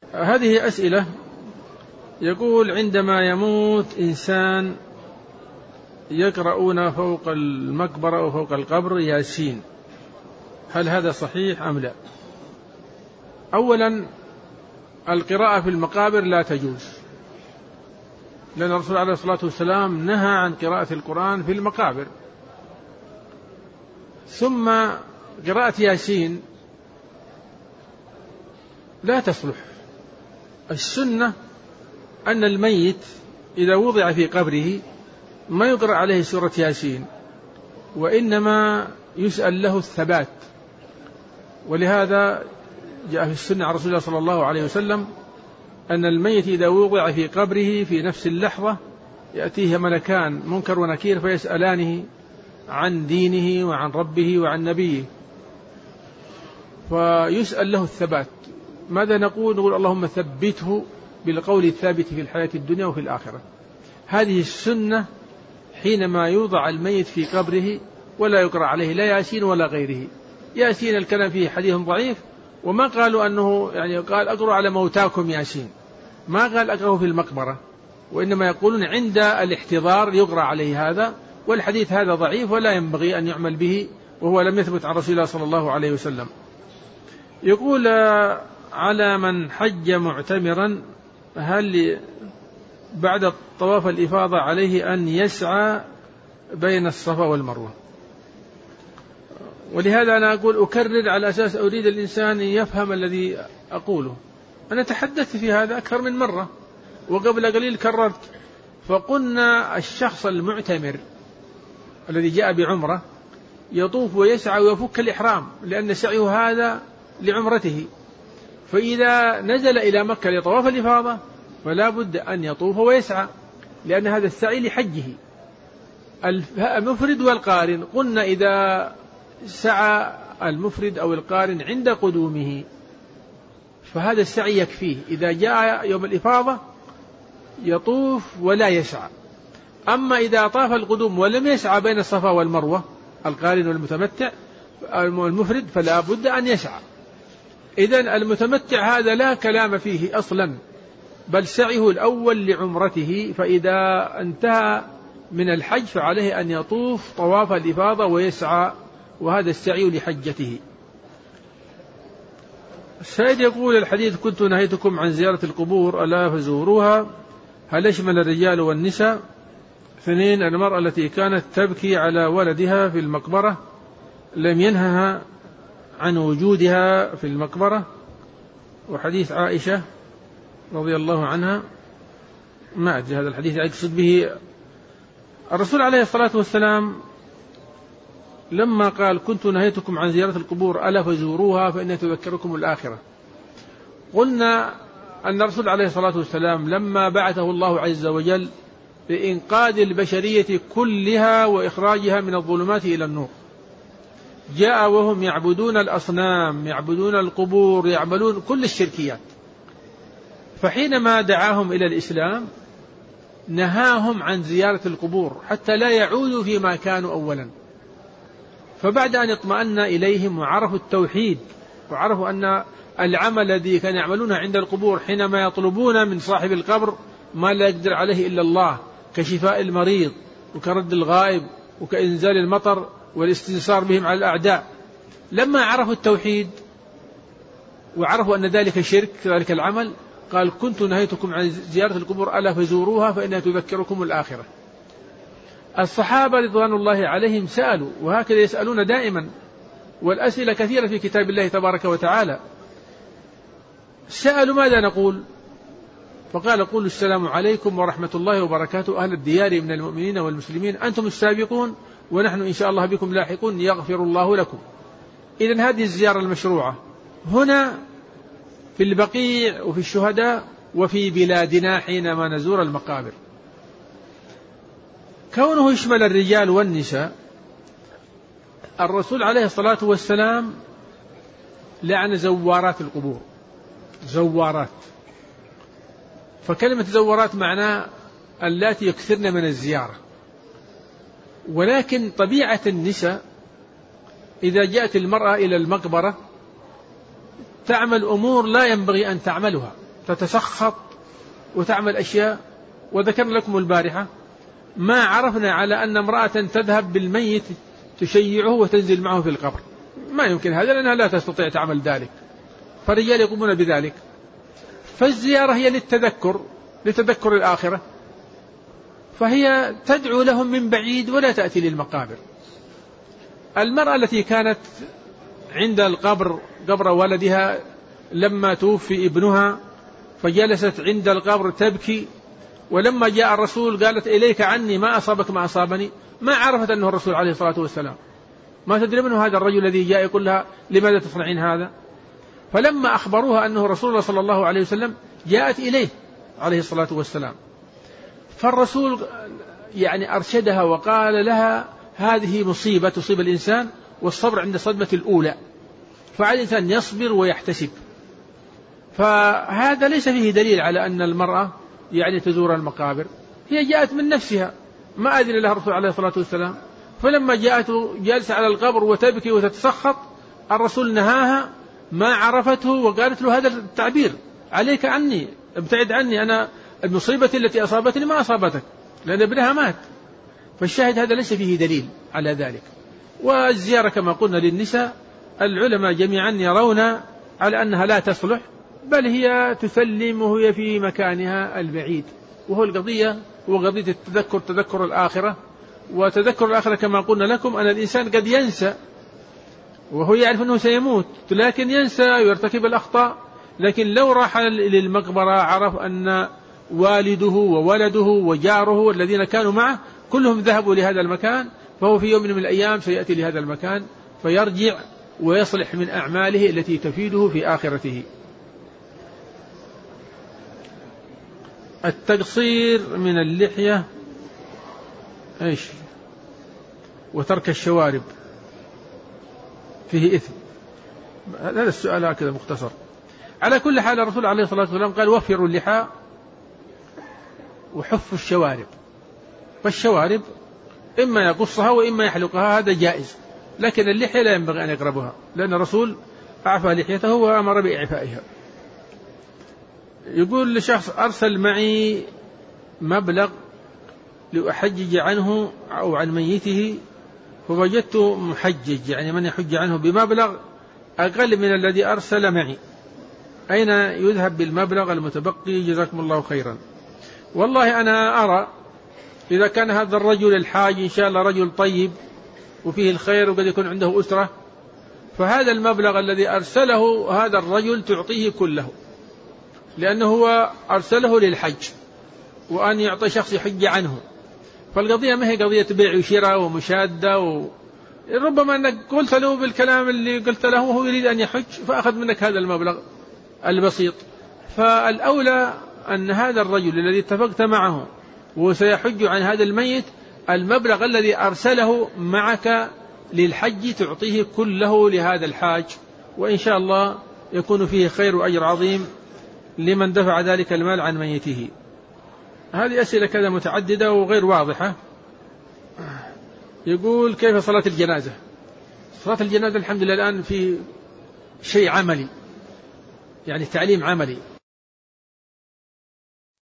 هذه أسئلة. يقول: عندما يموت إنسان يقرؤون فوق المقبرة وفوق القبر ياسين، هل هذا صحيح أم لا؟ أولا، القراءة في المقابر لا تجوز، لأن الرسول عليه الصلاة والسلام نهى عن قراءة القرآن في المقابر. ثم قراءة ياسين لا تصلح. السنة أن الميت إذا وضع في قبره ما يقرأ عليه سورة ياسين، وإنما يسأل له الثبات. ولهذا جاء في السنة عن رسول الله صلى الله عليه وسلم أن الميت إذا وضع في قبره في نفس اللحظة يأتيه ملكان منكر ونكير فيسألانه عن دينه وعن ربه وعن نبيه، فيسأل له الثبات. ماذا نقول؟ نقول: اللهم ثبته بالقول الثابت في الحياة الدنيا وفي الآخرة. هذه السنة حينما يوضع الميت في قبره، ولا يقرأ عليه لا ياسين ولا غيره. ياسين الكلام فيه حديث ضعيف، وما قالوا أنه قال أقرأ على موتاكم ياسين، ما قال أقرأه في المقبرة، وإنما يقولون عند الاحتضار يقرأ عليه هذا، والحديث هذا ضعيف ولا ينبغي أن يعمل به، وهو لم يثبت عن رسول الله صلى الله عليه وسلم. يقول: على من حج معتمرا هل بعد طواف الإفاضة عليه أن يسعى بين الصفا والمروة؟ ولهذا أنا أقول أكرر على أساس أريد الإنسان يفهم الذي أقوله. أنا تحدثت في هذا أكثر من مرة، وقبل قليل كررت، فقلنا الشخص المعتمر الذي جاء بعمرة يطوف ويسعى ويفك الإحرام، لأن سعيه هذا لعمرته، فإذا نزل إلى مكة لطواف الإفاضة فلا بد أن يطوف ويسعى، لأن هذا السعي لحجه. المفرد والقارن قلنا إذا سعى المفرد أو القارن عند قدومه فهذا السعي يكفيه، إذا جاء يوم الإفاضة يطوف ولا يسعى. أما إذا طاف القدوم ولم يسعى بين الصفا والمروة القارن والمتمتع المفرد فلا بد أن يسعى. إذن المتمتع هذا لا كلام فيه أصلا، بل سعيه الأول لعمرته، فإذا انتهى من الحج فعليه أن يطوف طواف الإفاضة ويسعى، وهذا السعي لحجته. السيد يقول: الحديث كنت نهيتكم عن زيارة القبور ألا فزوروها، هل يشمل الرجال والنساء؟ 2. المرأة التي كانت تبكي على ولدها في المقبرة لم ينهها عن وجودها في المقبرة. وحديث عائشة رضي الله عنها ما أدري هذا الحديث يقصد به الرسول عليه الصلاة والسلام لما قال: كنت نهيتكم عن زيارة القبور ألا فزوروها فإنها تذكركم الآخرة. قلنا أن الرسول عليه الصلاة والسلام لما بعثه الله عز وجل لإنقاذ البشرية كلها وإخراجها من الظلمات إلى النور، جاء وهم يعبدون الأصنام، يعبدون القبور، يعملون كل الشركيات، فحينما دعاهم إلى الإسلام نهاهم عن زيارة القبور حتى لا يعودوا فيما كانوا أولا. فبعد أن اطمأن إليهم وعرفوا التوحيد وعرفوا أن العمل الذي كانوا يعملونه عند القبور حينما يطلبون من صاحب القبر ما لا يقدر عليه إلا الله، كشفاء المريض وكرد الغائب وكإنزال المطر والاستنصار بهم على الأعداء، لما عرفوا التوحيد وعرفوا أن ذلك شرك ذلك العمل قال: كنت نهيتكم عن زيارة القبور ألا فزوروها فإنها تذكركم الآخرة. الصحابة رضوان الله عليهم سألوا، وهكذا يسألون دائما، والأسئلة كثيرة في كتاب الله تبارك وتعالى. سألوا: ماذا نقول؟ فقال: قولوا السلام عليكم ورحمة الله وبركاته أهل الديار من المؤمنين والمسلمين، أنتم السابقون ونحن إن شاء الله بكم لاحقون، يغفر الله لكم. إذن هذه الزيارة المشروعة هنا في البقيع وفي الشهداء وفي بلادنا حينما نزور المقابر. كونه يشمل الرجال والنساء، الرسول عليه الصلاة والسلام لعن زوارات القبور، زوارات، فكلمة زوارات معناه اللاتي يكثرن من الزيارة. ولكن طبيعة النساء إذا جاءت المرأة إلى المقبرة تعمل أمور لا ينبغي أن تعملها، تتسخط وتعمل أشياء. وذكرنا لكم البارحة ما عرفنا على أن امرأة تذهب بالميت تشيعه وتنزل معه في القبر، ما يمكن هذا لأنها لا تستطيع تعمل ذلك، فالرجال يقومون بذلك. فالزيارة هي لتذكر الآخرة، فهي تدعو لهم من بعيد ولا تأتي للمقابر. المرأة التي كانت عند قبر ولدها لما توفي ابنها فجلست عند القبر تبكي، ولما جاء الرسول قالت إليك عني ما أصابك ما أصابني، ما عرفت أنه الرسول عليه الصلاة والسلام، ما تدري منه هذا الرجل الذي جاء يقول لها لماذا تصنعين هذا. فلما أخبروها أنه رسول الله صلى الله عليه وسلم جاءت إليه عليه الصلاة والسلام، فالرسول يعني أرشدها وقال لها هذه مصيبة تصيب الإنسان، والصبر عند الصدمة الأولى، فعلى الإنسان يصبر ويحتسب. فهذا ليس فيه دليل على أن المرأة يعني تزور المقابر، هي جاءت من نفسها، ما أذن لها الرسول عليه الصلاة والسلام. فلما جاءت جالسة على القبر وتبكي وتتسخط، الرسول نهاها، ما عرفته، وقالت له هذا التعبير عليك عني، ابتعد عني، أنا المصيبة التي أصابتني ما أصابتك، لأن ابنها مات. فالشاهد هذا ليس فيه دليل على ذلك. والزيارة كما قلنا للنساء العلماء جميعا يرون على أنها لا تصلح، بل هي تسلم وهي في مكانها البعيد، وهو القضية هو قضية تذكر الآخرة. وتذكر الآخرة كما قلنا لكم أن الإنسان قد ينسى وهو يعرف أنه سيموت، لكن ينسى ويرتكب الأخطاء. لكن لو راح للمقبرة عرف أن والده وولده وجاره الذين كانوا معه كلهم ذهبوا لهذا المكان، فهو في يوم من الأيام سيأتي لهذا المكان فيرجع ويصلح من أعماله التي تفيده في آخرته. التقصير من اللحية وترك الشوارب فيه إثم. هذا السؤال هكذا مختصر. على كل حال الرسول عليه الصلاة والسلام قال وفروا اللحى وحفوا الشوارب، فالشوارب إما يقصها وإما يحلقها، هذا جائز، لكن اللحية لا ينبغي أن يقربها، لأن الرسول أعفى لحيته وأمر بإعفائها. يقول لشخص أرسل معي مبلغ لأحجج عنه أو عن ميته، فوجدت محجج يعني من يحج عنه بمبلغ أقل من الذي أرسل معي، أين يذهب بالمبلغ المتبقي؟ جزاكم الله خيرا. والله أنا أرى إذا كان هذا الرجل الحاج إن شاء الله رجل طيب وفيه الخير وقد يكون عنده أسرة، فهذا المبلغ الذي أرسله هذا الرجل تعطيه كله، لأنه هو أرسله للحج وأن يعطي شخص يحج عنه. فالقضية ما هي قضية بيع وشراء ومشادة ربما أنك قلت له بالكلام اللي قلت له وهو يريد أن يحج فأخذ منك هذا المبلغ البسيط. فالأولى أن هذا الرجل الذي اتفقت معه وسيحج عن هذا الميت المبلغ الذي أرسله معك للحج تعطيه كله لهذا الحاج، وإن شاء الله يكون فيه خير وأجر عظيم لمن دفع ذلك المال عن ميته. هذه أسئلة كذا متعددة وغير واضحة. يقول كيف صلاة الجنازة؟ صلاة الجنازة الحمد لله الآن في شيء عملي، يعني تعليم عملي،